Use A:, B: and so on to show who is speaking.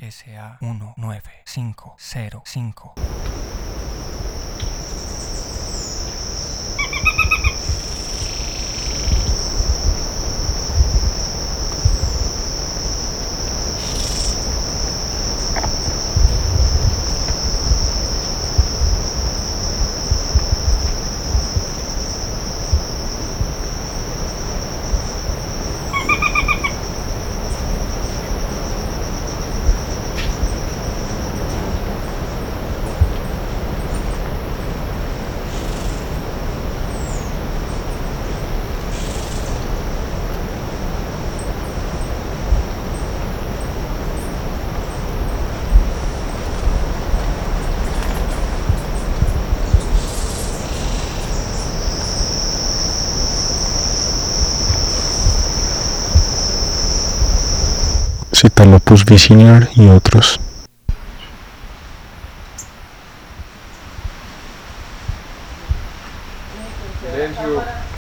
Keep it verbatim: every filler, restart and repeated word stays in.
A: S A uno nueve cinco cero cinco.
B: Citalopus viciniar y otros.
C: Silencio.